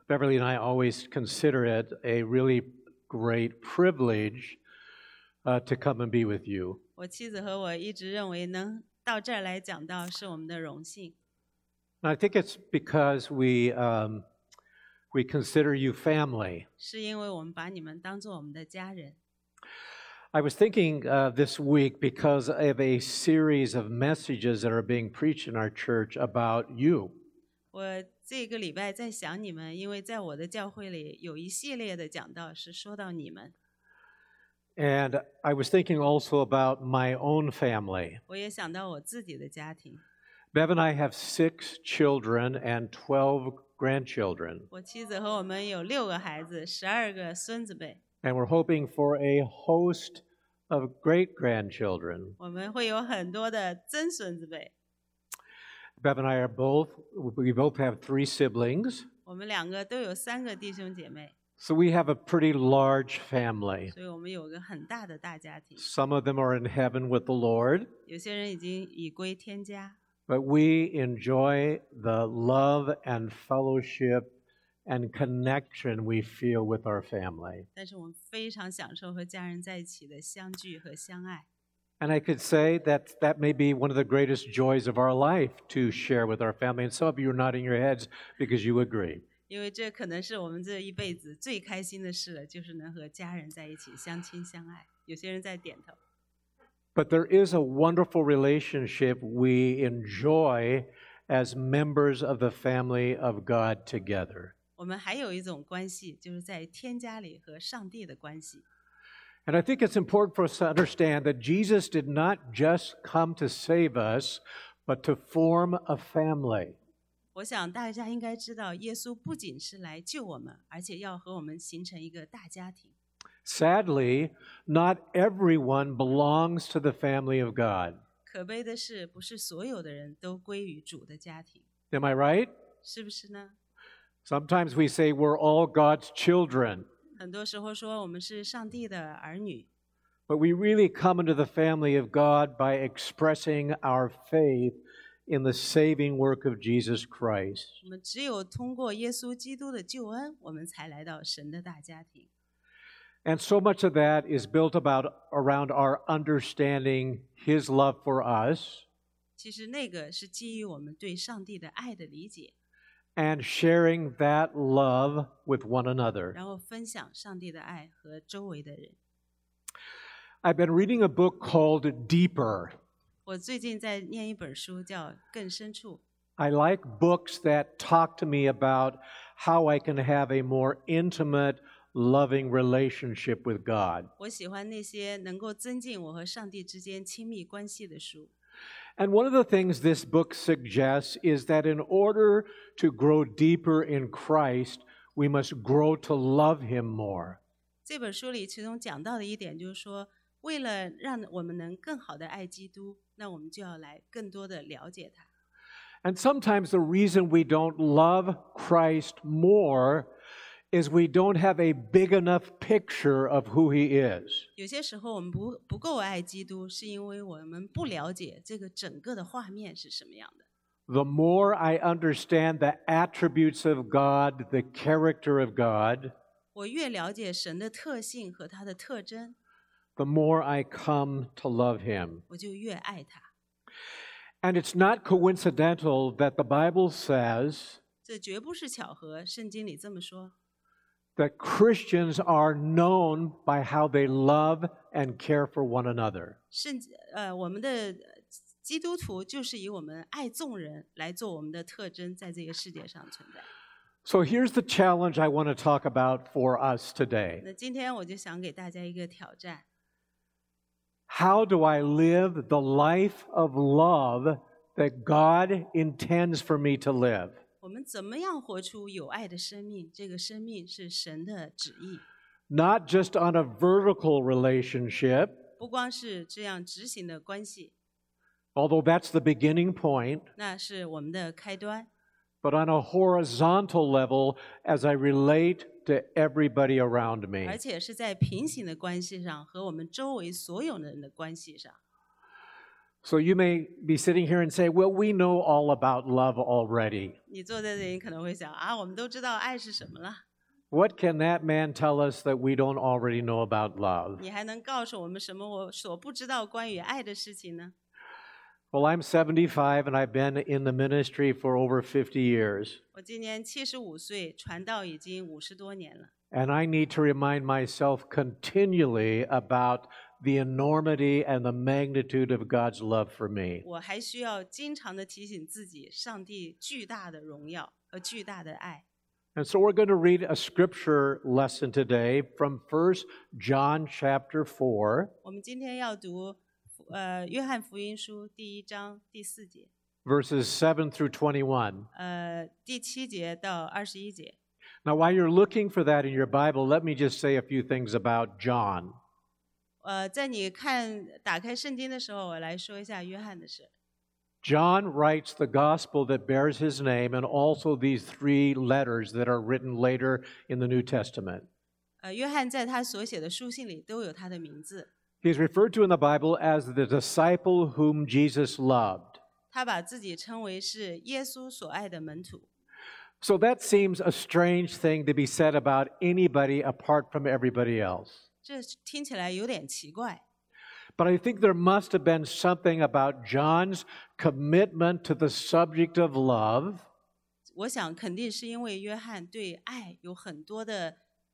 Beverly and I always consider it a really great privilege to come and be with you. 我妻子和我一直认为能到这儿来讲道是我们的荣幸。 And I think it's because we consider you family. 是因为我们把你们当作我们的家人。 I was thinking this week because of a series of messages that are being preached in our church about you. 我这个礼拜在想你们，因为在我的教会里有一系列的讲道是说到你们。 And I was thinking also about my own family. 我也想到我自己的家庭。 Bev and I have 6 children and 12 grandchildren. 我妻子和我们有6个孩子，12个孙子辈。 And we're hoping for a host of great-grandchildren. 我们会有很多的曾孙子辈。 Bev and I we both have 3 siblings. 我们2个都有3个弟兄姐妹， So we have a pretty large family. 所以我们有个很大的大家庭。 Some of them are in heaven with the Lord, 有些人已归天家， but we enjoy the love and fellowship and connection we feel with our family. 但是我们非常享受和家人在一起的相聚和相爱。 And I could say that may be one of the greatest joys of our life to share with our family. And some of you are nodding your heads because you agree. 因为这可能是我们这一辈子最开心的事了，就是能和家人在一起相亲相爱。有些人在点头。 But there is a wonderful relationship we enjoy as members of the family of God together. 我们还有一种关系，就是在天家里和上帝的关系。 And I think it's important for us to understand that Jesus did not just come to save us, but to form a family. 我想大家应该知道，耶稣不仅是来救我们，而且要和我们形成一个大家庭。 Sadly, not everyone belongs to the family of God. 可悲的是，不是所有的人都归于主的家庭， Am I right? 是不是呢？ Sometimes we say we're all God's children, 很多时候说我们是上帝的儿女， but we really come into the family of God by expressing our faith in the saving work of Jesus Christ. 我们只有通过耶稣基督的救恩，我们才来到神的大家庭。 And so much of that is built around our understanding His love for us 其实那个是基于我们对上帝的爱的理解， and sharing that love with one another. 然后分享上帝的爱和周围的人。 I've been reading a book called Deeper. 我最近在念一本书，叫《更深处》。 I like books that talk to me about how I can have a more intimate, loving relationship with God. 我喜欢那些能够增进我和上帝之间亲密关系的书。 And one of the things this book suggests is that in order to grow deeper in Christ, we must grow to love Him more. 这本书里其中讲到的一点就是说，为了让我们能更好的爱基督，那我们就要来更多的了解他。 And sometimes the reason we don't love Christ more is we don't have a big enough picture of who He is. 有些时候我们不够爱基督，是因为我们不了解这个整个的画面是什么样的。 The more I understand the attributes of God, the character of God, 我越了解神的特性和他的特征， the more I come to love Him. 我就越爱他。 And it's not coincidental that the Bible says 这绝不是巧合，圣经里这么说。 that Christians are known by how they love and care for one another. 我们的基督徒就是以我们爱众人来做我们的特征，在这个世界上存在。 So here's the challenge I want to talk about for us today. 那今天我就想给大家一个挑战： How do I live the life of love that God intends for me to live? 我们怎么样活出有爱的生命？这个生命是神的旨意， Not just on a vertical relationship, 不光是这样执行的关系， although that's the beginning point, 那是我们的开端， but on a horizontal level as I relate to everybody around 而 me. 且是在平行的关系上和我们周围所有人的关系上。 So you may be sitting here and say, well, we know all about love already. 你坐在这里可能会想啊，我们都知道爱是什么了， What can that man tell us that we don't already know about love? 你还能告诉我们什么我所不知道关于爱的事情呢？ Well, I'm 75 and I've been in the ministry for over 50 years. 我今年75岁，传道已经50多年了。 And I need to remind myself continually about the enormity and the magnitude of God's love for me. 我还需要经常的提醒自己，上帝巨大的荣耀和巨大的爱。 And so we're going to read a scripture lesson today from 1 John chapter 4, 我们今天要读约翰福音书第1章第4节， verses 7 through 21. 第7节到21节。 Now, while you're looking for that in your Bible, let me just say a few things about John. 在你打开圣经的时候，我来说一下约翰的事。 John writes the gospel that bears his name and also these 3 letters that are written later in the New Testament. 约翰在他所写的书信里都有他的名字。 He's referred to in the Bible as the disciple whom Jesus loved. 他把自己称为是耶稣所爱的门徒。 So that seems a strange thing to be said about anybody apart from everybody else. 这听起来有点奇怪， But I think there must have been something about John's commitment to the subject of love 我想肯定是因为约翰对爱有很多的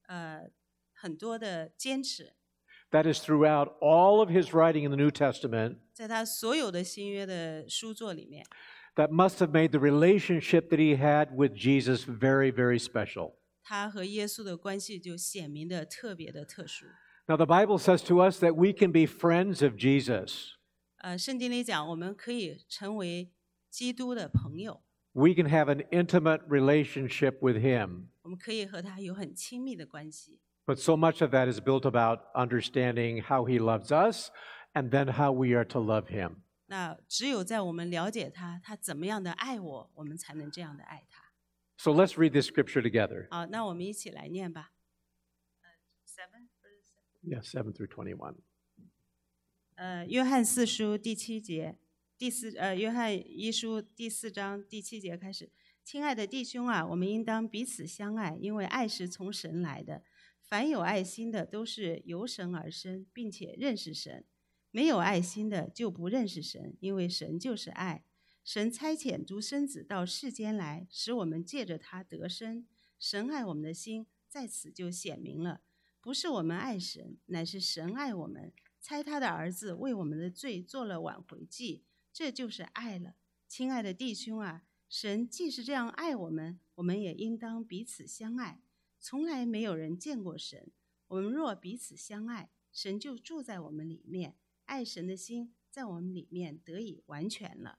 坚持， that is throughout all of his writing in the New Testament 在他所有的新约的书作里面， that must have made the relationship that he had with Jesus very, very special. 他和耶稣的关系就显明的特别的特殊。 Now, the Bible says to us that we can be friends of Jesus. 圣经里讲，我们可以成为基督的朋友， We can have an intimate relationship with him. 我们可以和他有很亲密的关系。 But so much of that is built about understanding how he loves us and then how we are to love him. 那只有在我们了解他，他怎么样的爱我，我们才能这样的爱他。 So let's read this scripture together. 好，那我们一起来念吧。 Yeah, 7 through 21. 约翰4书第7节，约翰1书第4章第7节开始。亲爱的弟兄啊，我们应当彼此相爱，因为爱是从神来的。凡有爱心的，都是由神而生，并且认识神；没有爱心的，就不认识神，因为神就是爱。神差遣独生子到世间来，使我们借着他得生。神爱我们的心，在此就显明了。不是我们爱神，乃是神爱我们，差他的儿子为我们的罪做了挽回祭，这就是爱了。亲爱的弟兄啊，神既是这样爱我们，我们也应当彼此相爱。从来没有人见过神，我们若彼此相爱，神就住在我们里面，爱神的心在我们里面得以完全了。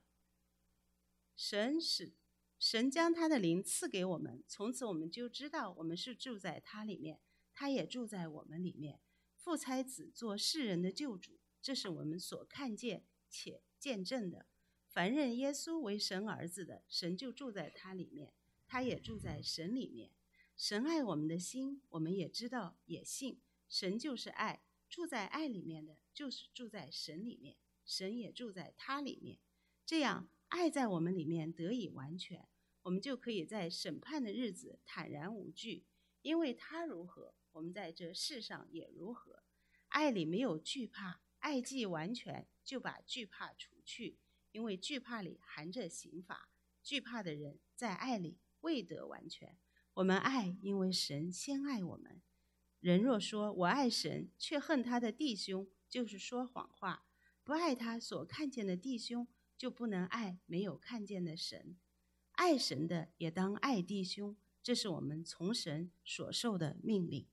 神将他的灵赐给我们，从此我们就知道我们是住在他里面，他也住在我们里面。父差子做世人的救主，这是我们所看见且见证的。凡认耶稣为神儿子的，神就住在他里面，他也住在神里面。神爱我们的心，我们也知道也信。神就是爱，住在爱里面的，就是住在神里面，神也住在他里面。这样，爱在我们里面得以完全，我们就可以在审判的日子坦然无惧，因为他如何，我们在这世上也如何。爱里没有惧怕，爱既完全，就把惧怕除去，因为惧怕里含着刑罚。惧怕的人在爱里未得完全。我们爱，因为神先爱我们。人若说我爱神，却恨他的弟兄，就是说谎话。不爱他所看见的弟兄，就不能爱没有看见的神。爱神的也当爱弟兄，这是我们从神所受的命令。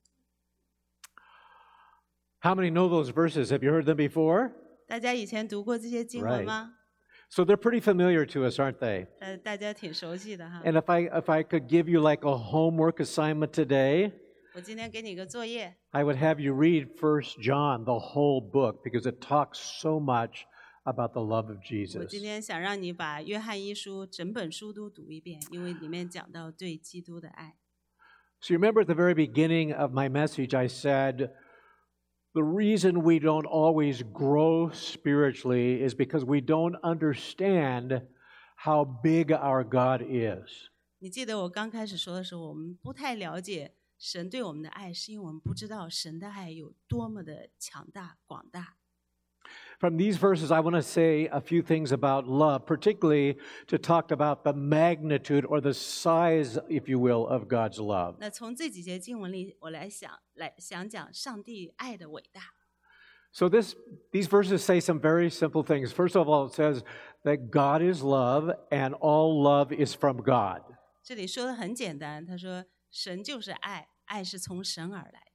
How many know those verses? Have you heard them before? 大家以前读过这些经文吗？ So they're pretty familiar to us, aren't they? 大家挺熟悉的哈。 And if I could give you like a homework assignment today, 我今天给你个作业， I would have you read 1 John, the whole book, because it talks so much about the love of 我 Jesus. 今天想让你把约翰一书整本书都读一遍，因为里面讲到对基督的爱。 So you remember at the very beginning of my message, I said, The reason we don't always grow spiritually is because we don't understand how big our God is. 你记得我刚开始说的时候，我们不太了解神对我们的爱，是因为我们不知道神的爱有多么的强大、广大。 From these verses, I want to say a few things about love, particularly to talk about the magnitude or the size, if you will, of God's love. 那从这几节经文里，我来想讲上帝爱的伟大。 So these verses say some very simple things. First of all, it says that God is love and all love is from God. 这里说的很简单，他说神就是爱，爱是从神而来的。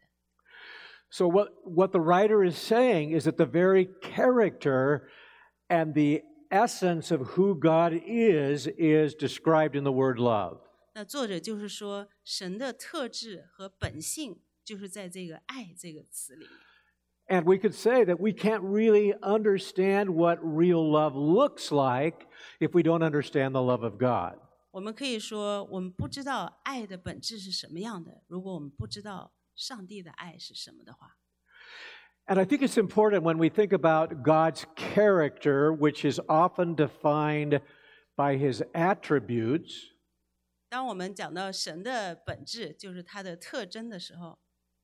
So what the writer is saying is that the very character and the essence of who God is described in the word love. 那作者就是说，神的特质和本性就是在这个爱这个词里面。 And we could say that we can't really understand what real love looks like if we don't understand the love of God. 我们可以说，我们不知道爱的本质是什么样的，如果我们不知道上帝的爱是什么的话。 And I think it's important when we think about God's character, which is often defined by his attributes. 当我们讲到神的本质，就是他的特征的时候，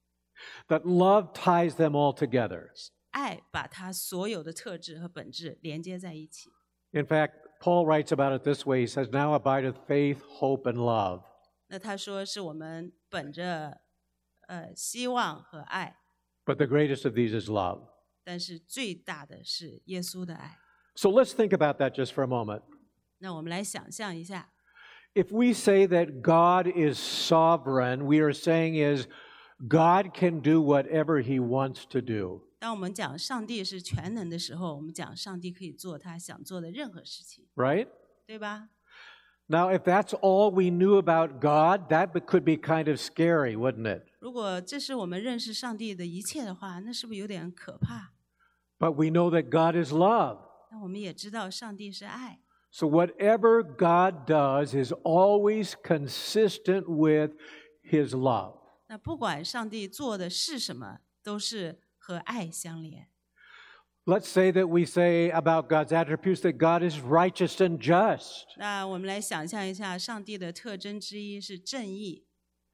that love ties them all together. 爱把他所有的特质和本质连接在一起。 In fact, Paul writes about it this way. He says, "Now abideth faith, hope, and love." 那他说是我们本着希望和爱， But the greatest of these is love. 但是最大的是耶稣的爱。 So let's think about that just for a moment. 那我们来想象一下， If we say that God is sovereign, we are saying is God can do whatever he wants to do. 当我们讲上帝是全能的时候，我们讲上帝可以做他想做的任何事情， Right? 对吧？ Now, if that's all we knew about God, that could be kind of scary, wouldn't it? 如果这是我们认识上帝的一切的话，那是不是有点可怕？ But we know that God is love. 那我们也知道上帝是爱， So whatever God does is always consistent with his love. 那不管上帝做的是什么，都是和爱相连。 Let's say that we say about God's attributes that God is righteous and just. 那我们来想象一下，上帝的特征之一是正义。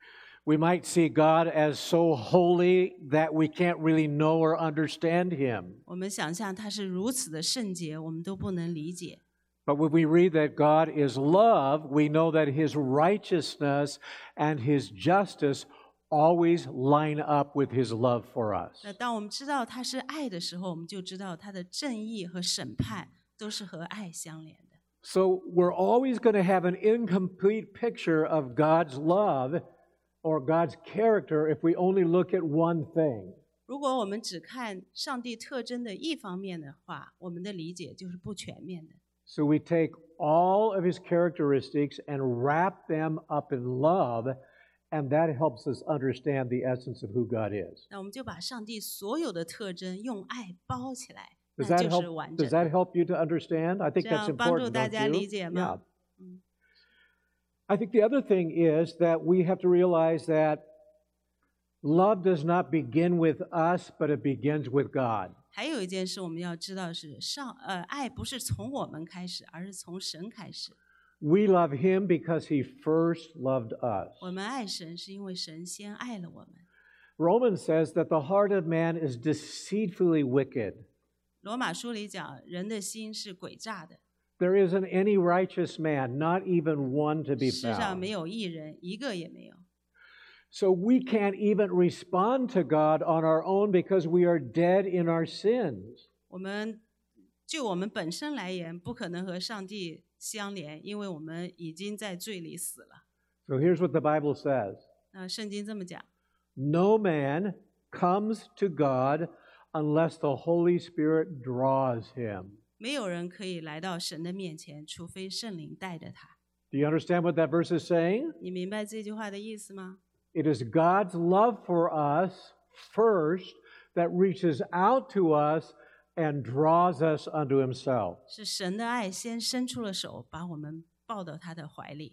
We might see God as so holy that we can't really know or understand him. 我们想象他是如此的圣洁，我们都不能理解。 But when we read that God is love, we know that his righteousness and his justice always line up with his love for us. 那当我们知道他是爱的时候，我们就知道他的正义和审判都是和爱相连的。 So we're always going to have an incomplete picture of God's love or God's character if we only look at one thing. 如果我们只看上帝特征的一方面的话，我们的理解就是不全面的。 So we take all of his characteristics and wrap them up in love, and that helps us understand the essence of who God is. 那我们就把上帝所有的特征用爱包起来， Does 那 that 就是 help? 完 Does 整 that 的。 help you to understand? I think 这 that's 样帮助 important, 大 don't 家 you? 理解 Yeah. 吗？ I think the other thing is that we have to realize that love does not begin with us, but it begins with God. 还有一件事我们要知道是爱不是从我们开始，而是从神开始。 We love him because he first loved us. 我们爱神是因为神先爱了我们。 Romans says that the heart of man is deceitfully wicked. 罗马书里讲，人的心是诡诈的， There isn't any righteous man, not even one to be 世上没 found. 有义人，一个也没有。 So we can't even respond to God on our own because we are dead in our sins. 就我们本身来言，不可能和上帝相连，因为我们已经在罪里死了。 So here's what the Bible says. 那圣经这么讲， No man comes to God unless the Holy Spirit draws him. 没有人可以来到神的面前，除非圣灵带着他。 Do you understand what that verse is saying? 你明白这句话的意思吗？ It is God's love for us first that reaches out to us and draws us unto himself. 是神的爱先伸出了手，把我们抱到他的怀里。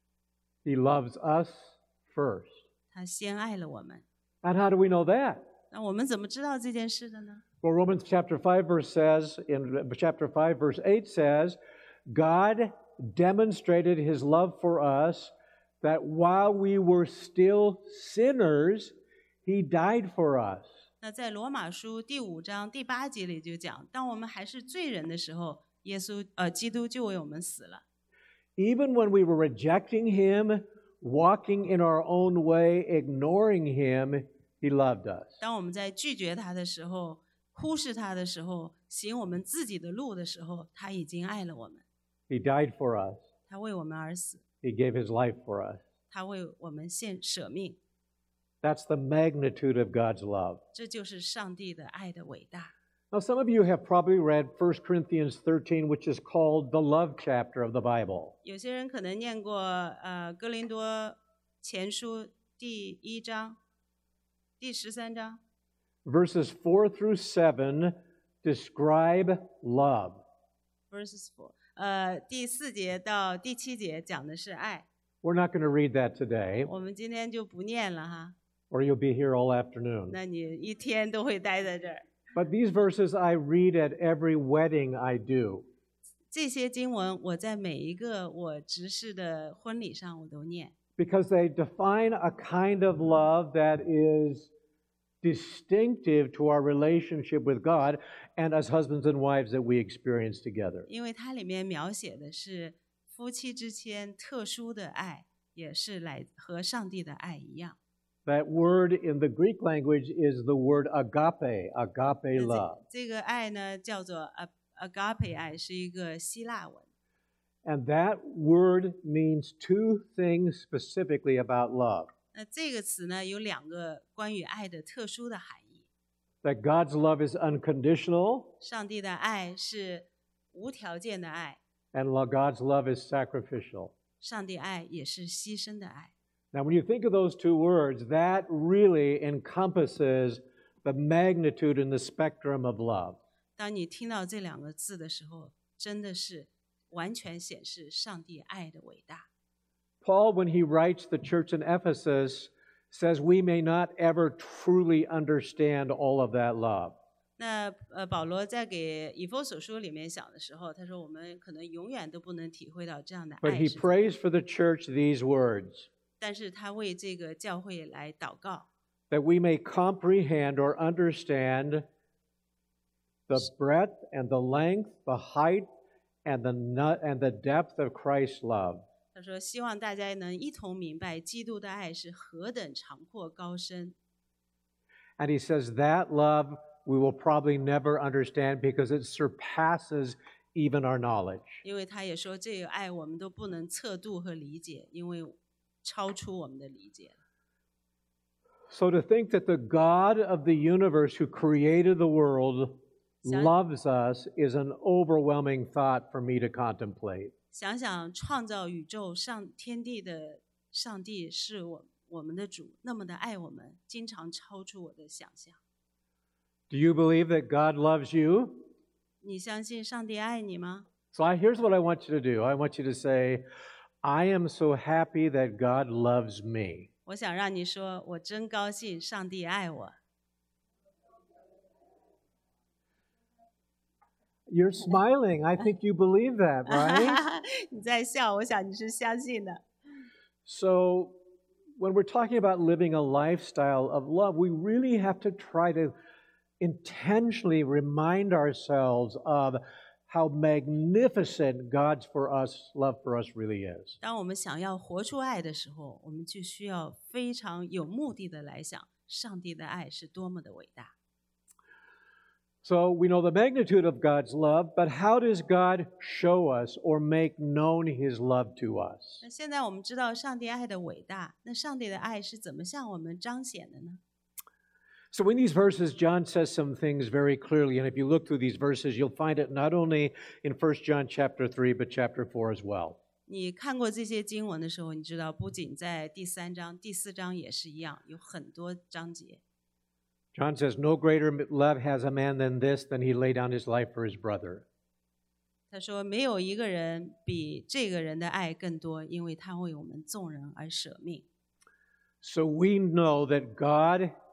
He loves us first. 他先爱了我们。 And how do we know that? 那我们怎么知道这件事的呢？ Well, Romans chapter 5 verse says, in chapter 5 verse 8 says, God demonstrated his love for us that while we were still sinners, he died for us. 那在罗马书第5章第8节里就讲，当我们还是罪人的时候，基督就为我们死了。 Even when we were rejecting him, walking in our own way, ignoring him, he loved us. 当我们在拒绝他的时候，忽视他的时候，行我们自己的路的时候，他已经爱了我们， He died for us. 他为我们而死， He gave his life for us. 他为我们舍命。 That's the magnitude of God's love. 这就是上帝的爱的伟大。 Now, some of you have probably read 1 Corinthians 13, which is called the love chapter of the Bible. 有些人可能念过哥林多前书第1章、第13章。 Verses 4 through 7 describe love. Verses 第4节到第7节讲的是爱， We're not going to read that today, 我们今天就不念了哈， or you'll be here all afternoon. 那你一天都会待在这儿。 But these verses I read at every wedding I do. 这些经文我在每一个我执事的婚礼上我都念， Because they define a kind of love that is distinctive to our relationship with God and as husbands and wives that we experience together. 因为它里面描写的是夫妻之间特殊的爱，也是和上帝的爱一样。 That word in the Greek language is the word agape 那 love. 这个爱呢，叫做agape 爱，是一个希腊文。 And that word means two things specifically about love. 那这个词呢，有2个关于爱的特殊的含义。 That God's love is unconditional 上帝的爱是无条件的爱， and God's love is sacrificial. 上帝爱也是牺牲的爱。 Now, when you think of those two words, that really encompasses the magnitude and the spectrum of love. 当你听到这2个字的时候，真的是完全显示上帝爱的伟大。 Paul, when he writes the church in Ephesus, says we may not ever truly understand all of that love. 那保罗在给以弗所书里面讲的时候，他说我们可能永远都不能体会到这样的 But 爱 he 是怎么样， prays for the church these words, 但是他为这个教会来祷告， that we may comprehend or understand the breadth and the length, the height, and the depth of Christ's love. 他说希望大家能一同明白基督的爱是何等长阔高深。 And he says that love we will probably never understand because it surpasses even our knowledge. 因为他也说这个爱我们都不能测度和理解，因为超出我们的理解。 So to think that the God of the universe who created the world loves us is an overwhelming thought for me to contemplate. 想想创造宇宙天地的上帝是我们的主，那么的爱我们，经常超出我的想象。 Do you believe that God loves you? 你相信上帝爱你吗？ So here's what I want you to do. I want you to say, I am so happy that God loves me. 我想让你说，我真高兴上帝爱我。 You're smiling. I think you believe that, right? 你在笑，我想你是相信的。 So when we're talking about living a lifestyle of love, we really have to try to intentionally remind ourselves of how magnificent God's love for us really is. 当我们想要活出爱的时候，我们就需要非常有目的的来想，上帝的爱是多么的伟大。 So we know the magnitude of God's love, but how does God show us or make known his love to us? 那现在我们知道上帝爱的伟大，那上帝的爱是怎么向我们彰显的呢？ So in these verses, John says some things very clearly, and if you look through these verses, you'll find it not only in 1 John chapter 3, but chapter 4 as well. 你看过这些经文的时候，你知道不仅在第3章、第4章也是一样，有很多章节。 John says, no greater love has a man than this, than he lay down his life for his brother. 他说没有一个人比这个人的爱更多，因为他为我们众人而舍命。 So we know that God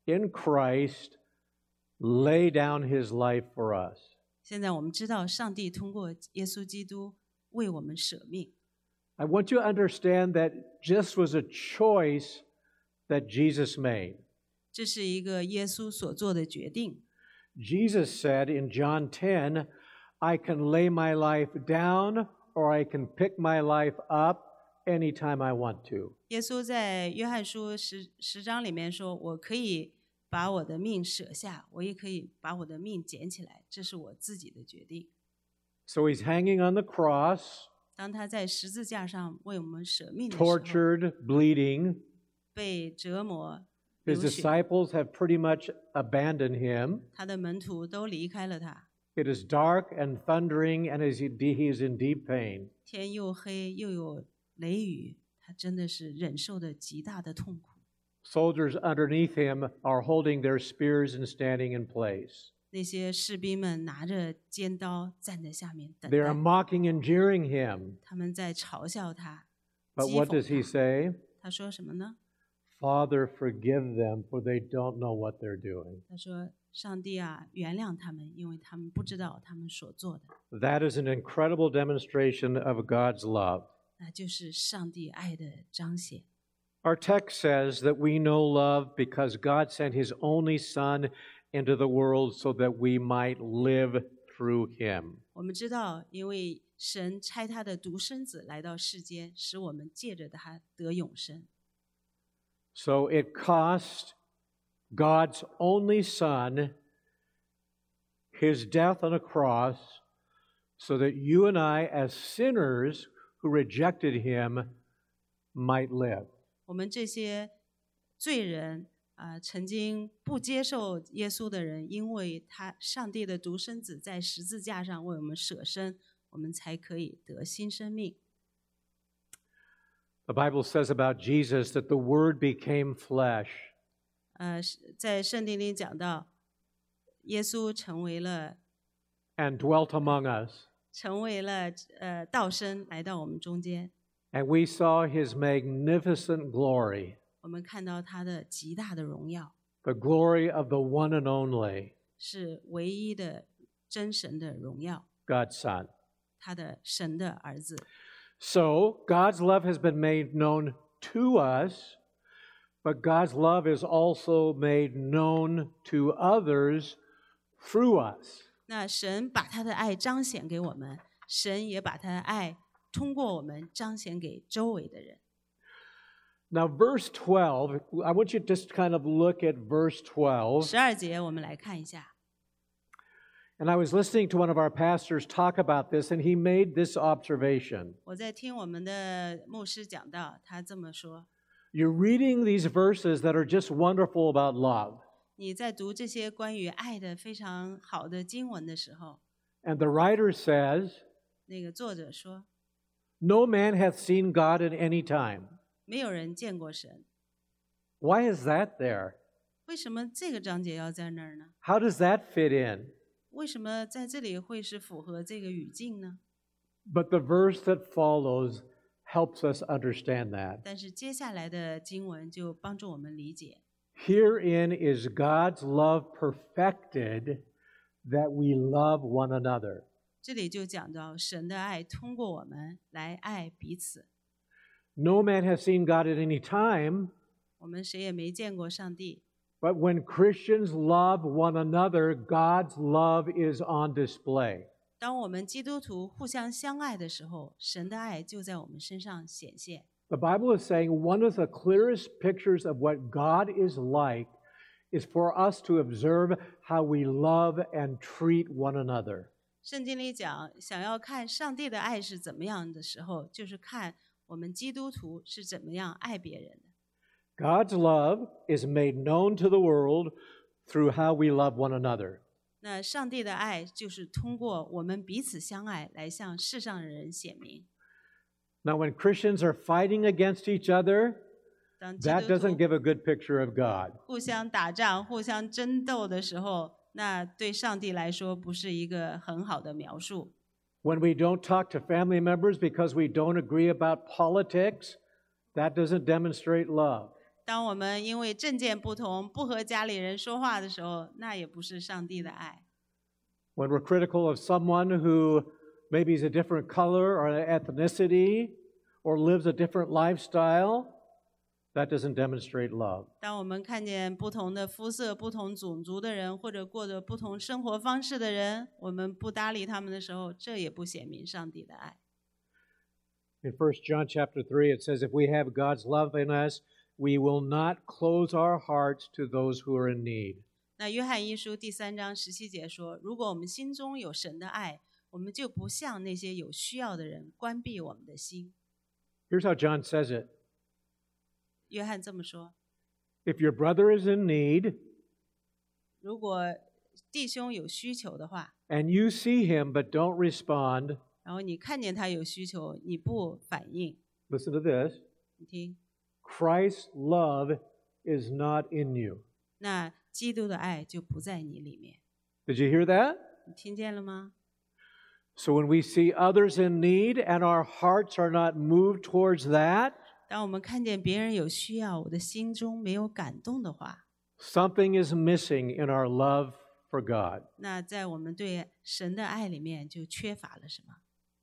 in Christ lay down his life for us. 现在我们知道，上帝通过耶稣基督为我们舍命。 I want you to understand that this was a choice that Jesus made. 这是一个耶稣所做的决定。 Jesus said in John 10, I can lay my life down or I can pick my life up anytime I want to. 耶稣在约翰书十章里面说：“我可以把我的命舍下，我也可以把我的命捡起来，这是我自己的决定。” So he's hanging on the cross, 当他在十字架上为我们舍命的时候， tortured, bleeding. 被折磨、 His 流血， disciples have pretty much abandoned him. 他的门徒都离开了他。 It is dark and thundering, and he is in deep pain. 天又黑又有雷雨，他真的是忍受的极大的痛苦。 Soldiers underneath him are holding their spears and standing in place. 那些士兵们拿着尖刀站在下面等 They are 待， mocking and jeering him. 他们在嘲笑他。 But 讥 what 讽 does he 他 say? 他说什么呢？ Father, forgive them, for they don't know what they're doing. 他说：“上帝啊，原谅他们，因为他们不知道他们所做的。 That is an incredible demonstration of God's love. ” 那就是上帝爱的彰显。 Our text says that we know love because God sent his only Son into the world so that we might live through him. 我们知道，因为神差他的独生子来到世间，使我们借着他得永生。 So it cost God's only Son his death on a cross so that you and I, as sinners who rejected him, might live. 我们这些罪人曾经不接受耶稣的人，因为上帝的独生子在十字架上为我们舍身，我们才可以得新生命。 The Bible says about Jesus that the Word became flesh. 在圣经里讲到，耶稣成为了 And dwelt among us. 道生来到我们中间， And we saw his magnificent glory, 我们看到他的极大的荣耀， the glory of the one and only 是唯一的真神的荣耀， God's Son. 他的神的儿子。 So God's love has been made known to us, but God's love is also made known to others through us. 那神把他的爱彰显给我们，神也把他的爱通过我们彰显给周围的人。 Now, verse 12, I want you to just kind of look at verse 12. 12节我们来看一下。 And I was listening to one of our pastors talk about this, and he made this observation. 我在听我们的牧师讲到，他这么说： You're reading these verses that are just wonderful about love. 你在读这些关于爱的非常好的经文的时候， And the writer says, 那个作者说， No man hath seen God at any time. 没有人见过神。 Why is that there? 为什么这个章节要在那儿呢？ How does that fit in? 为什么在这里会是符合这个语境呢？ But the verse that follows helps us understand that. 但是接下来的经文就帮助我们理解。 Herein is God's love perfected, that we love one another. 这里就讲到神的爱通过我们来爱彼此。 No man has seen God at any time, 我们谁也没见过上帝， but when Christians love one another, God's love is on display. 当我们基督徒互相相爱的时候，神的爱就在我们身上显现。 The Bible is saying one of the clearest pictures of what God is like is for us to observe how we love and treat one another. 圣经里讲，想要看上帝的爱是怎么样的时候，就是看我们基督徒是怎么样爱别人的。 God's love is made known to the world through how we love one another. 那上帝的爱就是通过我们彼此相爱来向世上的人显明。 Now, when Christians are fighting against each other, 当基 that 督 doesn't 徒 give a good picture of God. 互相打仗、互相争斗的时候，那对上帝来说不是一个很好的描述。 When we don't talk to family members because we don't agree about politics, that doesn't demonstrate love. 当我们因为政见不同，不和家里人说话的时候，那也不是上帝的爱。 When we're critical of someone who maybe is a different color or ethnicity or lives a different lifestyle, that doesn't demonstrate love. 当我们看见不同的肤色、不同种族的人，或者过着不同生活方式的人，我们不搭理他们的时候，这也不显明上帝的爱。 In 1 John chapter 3, it says, if we have God's love in us, we will not close our hearts to those who are in need. 那约翰一书第3章17节说，如果我们心中有神的爱，我们就不向那些有需要的人关闭我们的心。 Here's how John says it. 约翰这么说， If your brother is in need 如果弟兄有需求的话， and you see him but don't respond, 然后你看见他有需求，你不反应， listen to this, 你听， Christ's love is not in you. 那基督的爱就不在你里面。 Did you hear that? 你听见了吗？ So when we see others in need and our hearts are not moved towards that, 当我们看见别人有需要，我的心中没有感动的话， something is missing in our love for God. 那在我们对神的爱里面就缺乏了什么？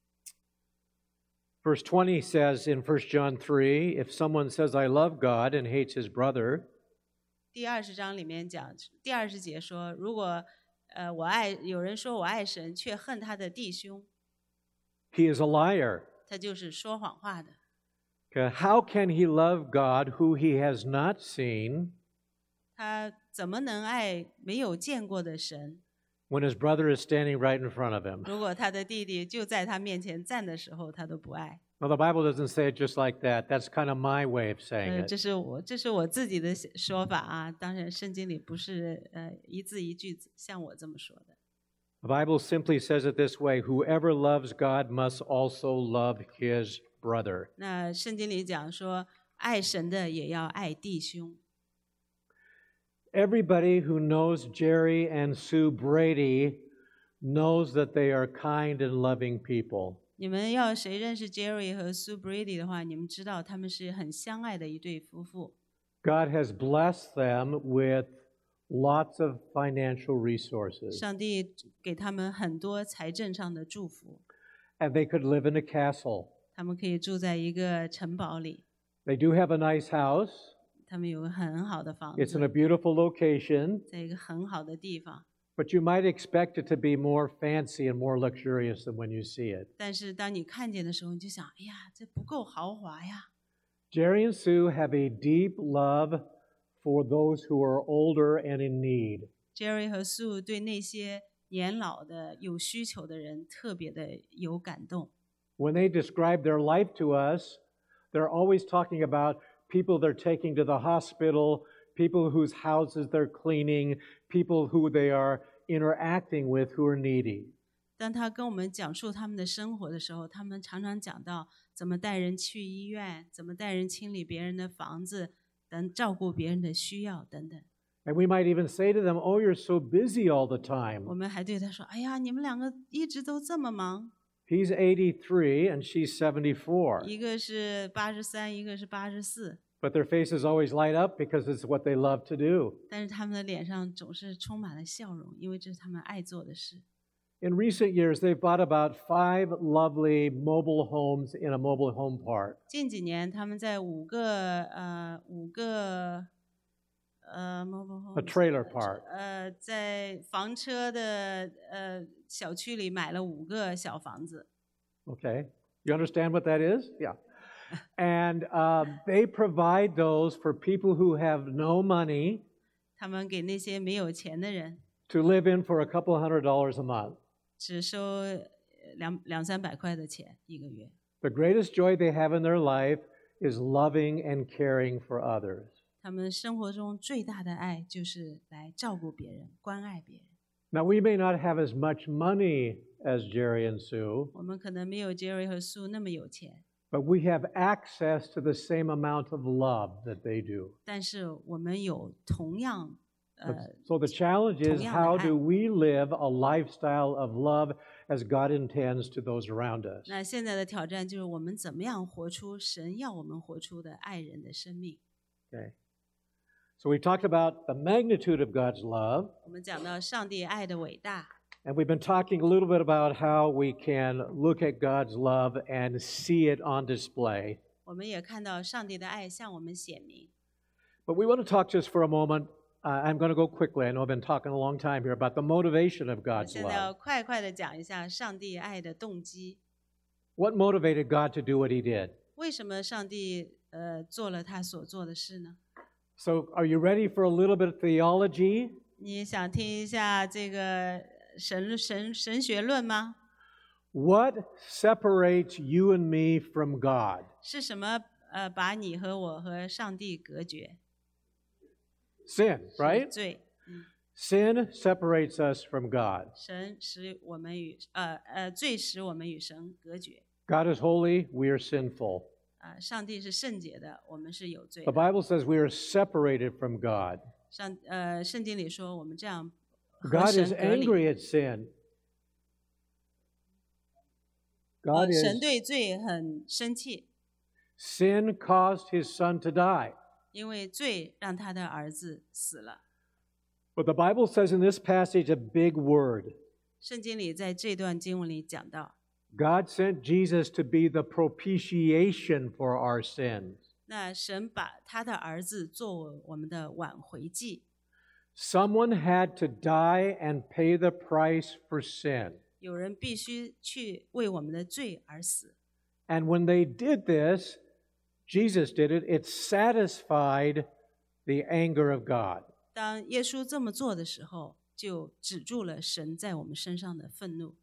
Verse 20 says in 1 John 3, if someone says, I love God and hates his brother, 第20章里面讲，第20节说，如果有人说我爱神，却恨他的弟兄， he is a liar. 他就是说谎话的。 Okay, how can he love God who he has not seen 他怎么能爱没有见过的神？ when his brother is standing right in front of him? 如果他的弟弟就在他面前站的时候，他都不爱。 Well, the Bible doesn't say it just like that. That's kind of my way of saying 这 it. 是我自己的说法啊，当然圣经里不是一字一句像我这么说的。 The Bible simply says it this way, whoever loves God must also love his brother. 那圣经里讲说，爱神的也要爱弟兄。 Everybody who knows Jerry and Sue Brady knows that they are kind and loving people. 你们要谁认识 Jerry 和 Sue Brady 的话，你们知道他们是很相爱的一对夫妇。 God has blessed them with lots of financial resources, 上帝给他们很多财政上的祝福， and they could live in a castle. 他们可以住在一个城堡里， They do have a nice house. 他们有个很好的房 It's in 子， a beautiful location, 在一个很好的地方。 but you might expect it to be more fancy and more luxurious than when you see it. 但是当你看见的时候，你就想，哎呀，这不够豪华呀。 Jerry and Sue have a deep love for those who are older and in need. Jerry 和 Sue 对那些年老的有需求的人特别的有感动。 When they describe their life to us, they're always talking about people they're taking to the hospital, people whose houses they're cleaning, people who they are interacting with who are needy. 当他跟我们讲述他们的生活的时候，他们常常讲到怎么带人去医院，怎么带人清理别人的房子，等照顾别人的需要等等。 And we might even say to them, oh, you're so busy all the 我 time. 们还对他说：“哎呀，你们两个一直都这么忙， He's 83 and she's 74. 一个是83，一个是84， But their faces always light up because it's what they love to do. 但是他们的脸上总是充满了笑容，因为这是他们爱做的事。” In recent years, they've bought about 5 lovely mobile homes in a mobile home park. 近几年，他们在五个 mobile homes, A trailer park. 在房车的小区里买了5个小房子。 Okay. You understand what that is? Yeah. And they provide those for people who have no money 他们给那些没有钱的人， to live in for a couple $100 a month. 只收200-300块的钱一个月。 The greatest joy they have in their life is loving and caring for others. 他们生活中最大的爱就是来照顾别人、关爱别人。 Now, we may not have as much money as Jerry and Sue, 我们可能没有 Jerry 和 Sue 那么有钱， but we have access to the same amount of love that they do. 但是我们有同样 So the challenge is, 同样的 how 爱。 do we live a lifestyle of love as God intends to those around us? 那现在的挑战就是我们怎么样活出神要我们活出的爱人的生命。 Okay. So we talked about the magnitude of God's love, 我们讲到上帝爱的伟大， and we've been talking a little bit about how we can look at God's love and see it on display. 我们也看到上帝的爱向我们显明。 But we want to talk just for a moment. I'm going to go quickly. I know I've been talking a long time here about the motivation of 我 God's 现在要 love. 快快的讲一下上帝爱的动机。 What motivated God to do what He did? 为什么上帝做了他所做的事呢？ So, are you ready for a little bit of theology? 你想听一下这个神学论吗？ What separates you and me from God? 是什么把你和我和上帝隔绝？ Sin, 是 right? 罪。 Sin separates us from God. 神使我们与罪使我们与神隔绝。 God is holy, we are sinful. 上帝是圣洁的，我们是有罪 The 的。 Bible says we are separated from God. 圣经里说我们这样和 God 神 is 隔离。 angry at sin. God 神 is 对罪很生气， sin caused his son to die. 因为罪让他的儿子死了。 But the Bible says in this passage a big word. 圣经里在这段经文里讲到， God sent Jesus to be the propitiation for our sins. 那神把他的儿子作为我们的挽回祭， Someone had to die and pay the price for sin. 有人必须去为我们的罪而死。 And when they did this, Jesus did it, it satisfied the anger of God. 当耶稣这么做的时候，就止住了神在我们身上的愤怒。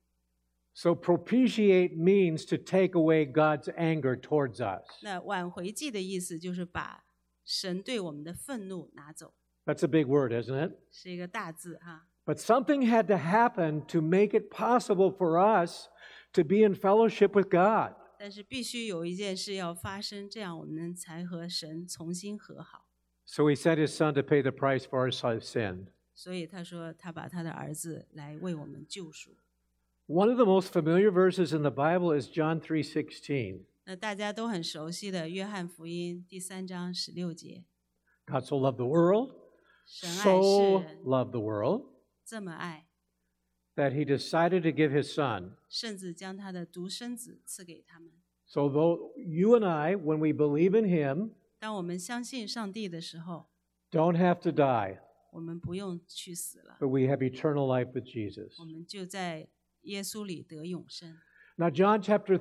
So propitiate means to take away God's anger towards us. 那挽回祭的意思就是把神对我们的愤怒拿走， That's a big word, isn't it? 是一个大字哈。 But something had to happen to make it possible for us to be in fellowship with God. 但是必须有一件事要发生，这样我们才和神重新和好。 So he sent his son to pay the price for our sin. 所以他说，他把他的儿子来为我们救赎。 One of the most familiar verses in the Bible is John 3:16. 那大家都很熟悉的约翰福音第3章16节， God so loved the world, 神爱世 so 人 loved the world, 这么爱， that he decided to give his son. 甚至将他的独生子赐给他们。 So though you and I, when we believe in him, 当我们相信上帝的时候， don't have to die, 我们不用去死了， but we have eternal life with Jesus. 我们就在耶稣里得永生。 Now, John chapter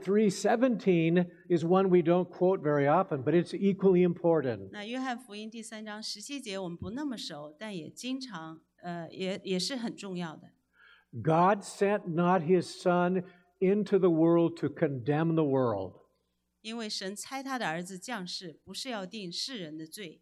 3:17 is one we don't quote very often, but it's equally important. 那约翰福音第3章17节我们不那么熟，但也经常也是很重要的。 God sent not his son into the world to condemn the world, 因为神差他的儿子降世，不是要定世人的罪，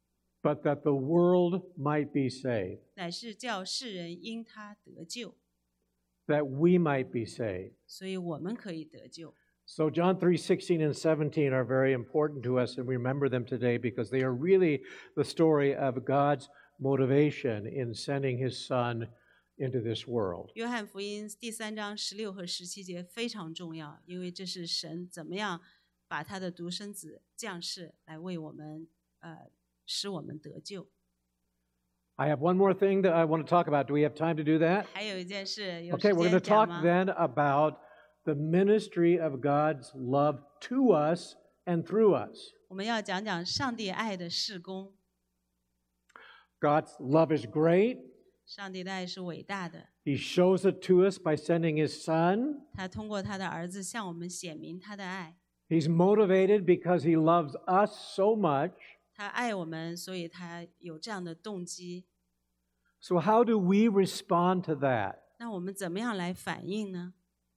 but that the world might be saved, 乃是叫世人因他得救， that we might be saved. 所以我们可以得救。 So John 3:16 and 17 are very important to us, and we remember them today because they are really the story of God's motivation in sending his son into this world. 约翰福音第3章16和17节非常重要，因为这是神怎么样把他的独生子降世来为我们使我们得救。 I have one more thing that I want to talk about. Do we have time to do that? 还有一件事，有 Okay, 时 we're going 间 to 讲 talk 吗？ then about the ministry of God's love to us and through us. 我们要讲讲上帝爱的事工。 God's love is great. 上帝的爱是伟大的， He shows it to us by sending his son. 他通过他的儿子向我们显明他的爱。 He's motivated because he loves us so much. 他爱我们，所以他有这样的动机。 So how do we respond to that? 那我们怎么样来反应呢？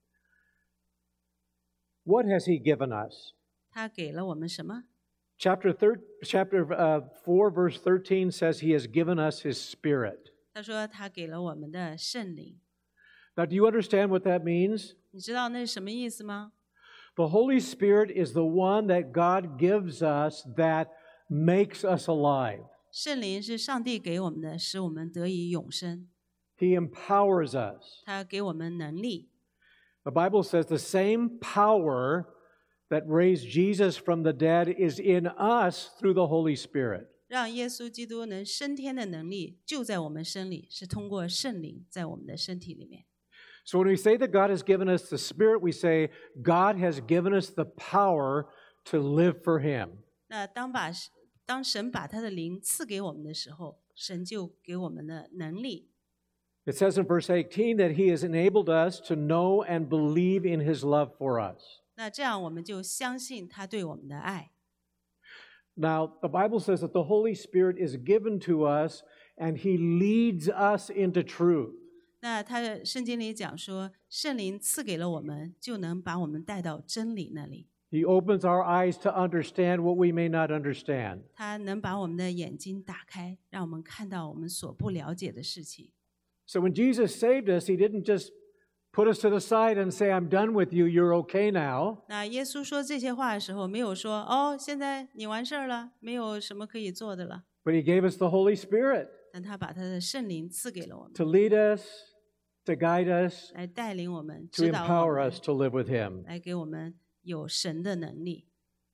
What has he given us? 他给了我们什么？ Chapter 4, verse 13 says he has given us his spirit. 他说他给了我们的圣灵。 Now, do you understand what that means? 你知道那是什么意思吗？ The Holy Spirit is the one that God gives us that makes us alive. 圣灵是上帝给我们的，使我们得以永生。 He empowers us. 他给我们能力。 The Bible says the same power that raised Jesus from the dead is in us through the Holy Spirit. 让耶稣基督能升天的能力就在我们身里，是通过圣灵在我们的身体里面。 So when we say that God has given us the Spirit, we say God has given us the power to live for Him. 那当神把他的灵赐给我们的时候，神就给我们的能力。 It says in verse 18 that He has enabled us to know and believe in His love for us. 那这样我们就相信他对我们的爱。 Now, the Bible says that the Holy Spirit is given to us and He leads us into truth. 那圣经里讲说，圣灵赐给了我们，就能把我们带到真理那里。 He opens our eyes to understand what we may not understand. 他能把我们的眼睛打开，让我们看到我们所不了解的事情。 So when Jesus saved us, He didn't just put us to the side and say, I'm done with you, you're okay now. 那耶稣说这些话的时候，没有说哦，现在你完事儿了，没有什么可以做的了。 But He gave us the Holy Spirit 但他把他的圣灵赐给了我们， to lead us, to guide us, 来带领我们， to 指导我 empower 们， us to live with Him. 来给我们有神的能力。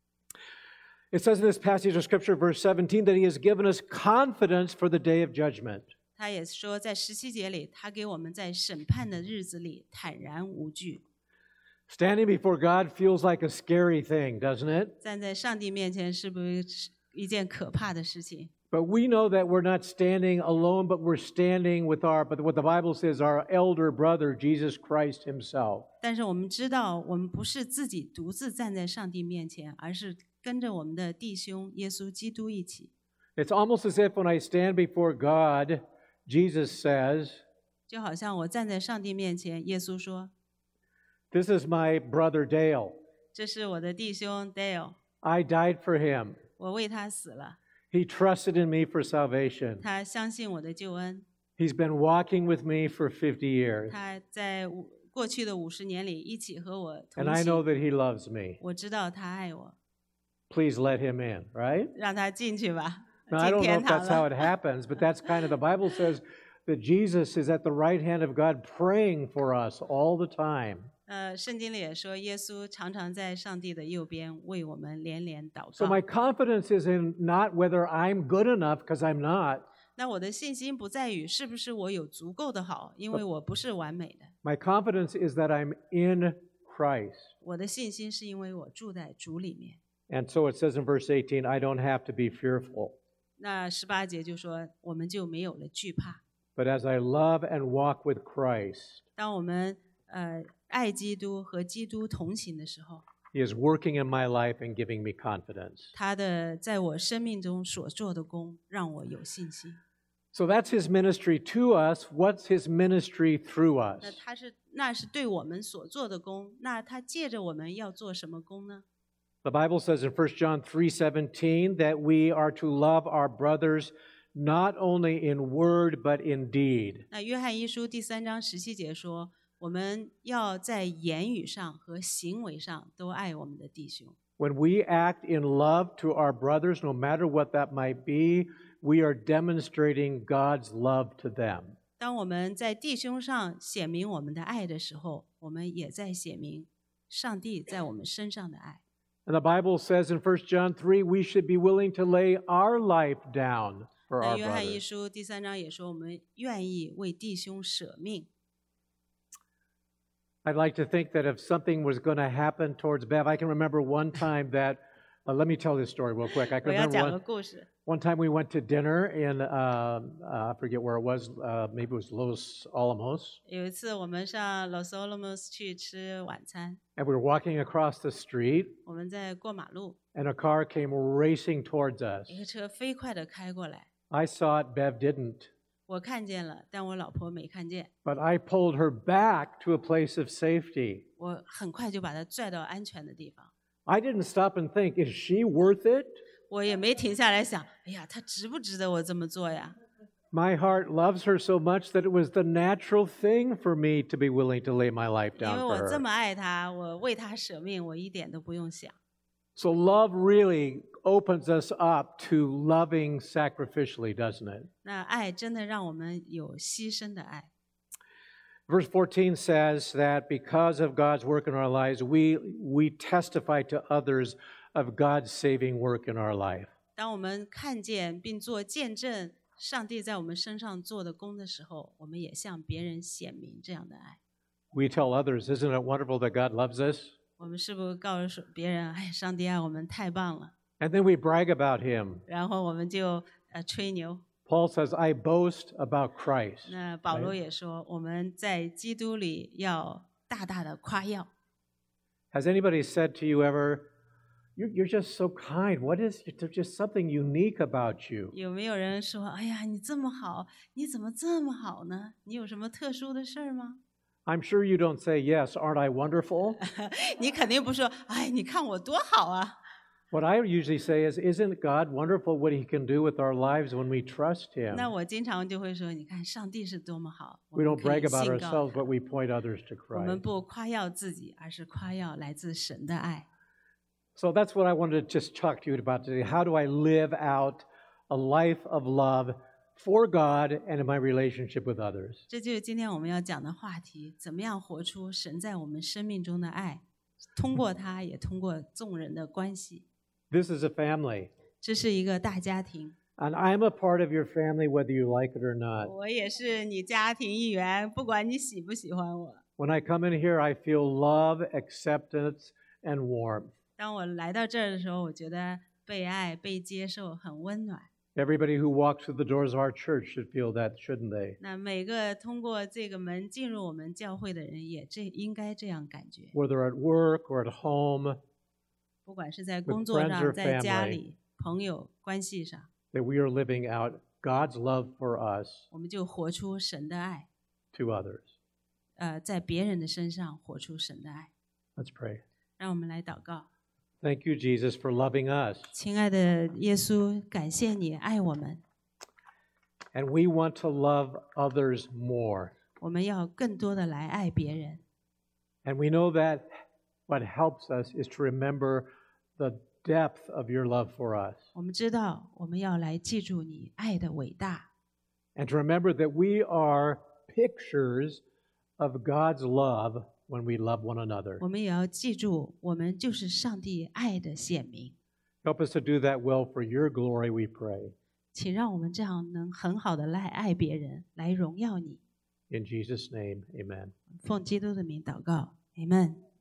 It says in this passage of Scripture, verse 17, that He has given us confidence for the day of judgment. 他也说，在17节里，他给我们在审判的日子里坦然无惧。 Standing before God feels like a scary thing, doesn't it? 站在上帝面前是不是一件可怕的事情？ But we know that we're not standing alone, but we're standing with but what the Bible says, our elder brother, Jesus Christ Himself. 但是我们知道，我们不是自己独自站在上帝面前，而是跟着我们的弟兄耶稣基督一起。 It's almost as if when I stand before God, Jesus says, 就好像我站在上帝面前，耶稣说 This is my brother Dale.：“ 这是我的弟兄 Dale， I died for him. 我为他死了， He trusted in me for salvation. 他相信我的救恩， He's been walking with me for 50 years. 他在过去的50年里一起和我 And 同 I know 行。 that He loves me. 我知道他爱我， Please let Him in, right? 让他进去吧， Now, I 进 don't know 天 if 堂 that's how 了。 it happens, but that's kind of the Bible says that Jesus is at the right hand of God praying for us all the time. 圣经里也说，耶稣常常在上帝的右边为我们连连祷 So 告。 my confidence is in not whether I'm good enough, because I'm not. 那我的信心不在于是不是我有足够的好，因为我不是完美的。 My confidence is that I'm in Christ. 我的信心是因为我住在主里面。 And so it says in verse 18, I don't have to be fearful. 那18节就说，我们就没有了惧怕。 But as I love and walk with Christ, 当我们爱基督和基督同行的时候， He is working in my life and giving me confidence. 他的在我生命中所做的工，让我有信心。 So that's His ministry to us. What's His ministry through 那 us? 那是对我们所做的工，那他借着我们要做什么工呢？ The Bible says in 1 John 3:17 that we are to love our brothers not only in word but in deed. 那约翰一书第3章17节说，我们要在言语上和行为上都爱我们的弟兄。 When we act in love to our brothers, no matter what that might be, we are demonstrating God's love to them. 当我们在弟兄上显明我们的爱的时候，我们也在显明上帝在我们身上的爱。 And the Bible says in 1 John 3, we should be willing to lay our life down for 那 our 约翰一 brothers. 书第3章也说，我们愿意为弟兄舍命。 I'd like to think that if something was going to happen towards Bev, I can remember one time that, let me tell this story real quick. I 我 can 要 remember 讲个故事。 one time we went to dinner in, I forget where it was, maybe it was Los Alamos, 有一次我们上 Los Alamos 去吃晚餐， and we were walking across the street, 我们在过马路， and a car came racing towards us. 一个车飞快地开过来， I saw it, Bev didn't, 我看见了，但我老婆没看见。 but I pulled her back to a place of safety. 我很快就把她拽到安全的地方， I didn't stop and think, is she worth it? 我也没停下来想，哎呀，她值不值得我这么做呀？ My heart loves her so much that it was the natural thing for me to be willing to lay my life 因为 down 我 for 这 her. 么爱她，我为她舍命，我一点都不用想。 So love really opens us up to loving sacrificially, doesn't it? 那爱真的让我们有牺牲的爱。 Verse 14 says that because of God's work in our lives, we testify to others of God's saving work in our life. 当我们看见并做见证上帝在我们身上做的工的时候，我们也向别人显明这样的爱。 We tell others, isn't it wonderful that God loves us? 我们是不是告诉别人，哎，上帝爱我们太棒了， And then we brag about him. 然后我们就吹牛。 Paul says, I boast about Christ. 那保罗也说，我们在基督里要大大的夸耀。 Has anybody said to you ever, you're just so kind. There's just something unique about you? 有没有人说，哎呀，你这么好，你怎么这么好呢？你有什么特殊的事儿吗？ I'm sure you don't say, yes, aren't I wonderful? 你肯定不说，哎，你看我多好啊。 What I usually say is, isn't God wonderful what he can do with our lives when we trust him? 那我经常就会说，你看上帝是多么好，我 We 们 don't 可以 brag about 信告 ourselves, 他。 but we point others to 我们 Christ. 不夸耀自己，而是夸耀来自神的爱。 So that's what I wanted to just talk to you about today. How do I live out a life of love for God and in my relationship with others? 这就是今天我们要讲的话题：怎么样活出神在我们生命中的爱，通过它，也通过众人的关系。 This is a family, 这是一个大家庭， and I'm a part of your family whether you like it or not. 我也是你家庭一员，不管你喜不喜欢我。 When I come in here, I feel love, acceptance, and warmth. 当我来到这儿的时候，我觉得被爱、被接受，很温暖。 Everybody who walks through the doors of our church should feel that, shouldn't they? 那每个通过这个门进入我们教会的人，也应该这样感觉。 Whether at work or at home, 不管是在工作 friends 上， or 在家 family. 里、朋友关系上， that we are living out God's love for us 我们就活出神的爱。 to others. 在别人的身上活出神的爱。 Let's pray. 让我们来祷告。 Thank you, Jesus, for loving us. 亲爱的耶稣，感谢你爱我们， And we want to love others more. 我们要更多的来爱别人。 And we know that what helps us is to remember the depth of your love for us. 我们知道，我们要来记住你爱的伟大， And to remember that we are pictures of God's love when we love one another. 我们也要记住，我们就是上帝爱的显明。 Help us to do that well for your glory, we pray. 请让我们这样能很好的来爱别人，来荣耀你。 In Jesus' name, amen. 奉基督的名祷告，阿们。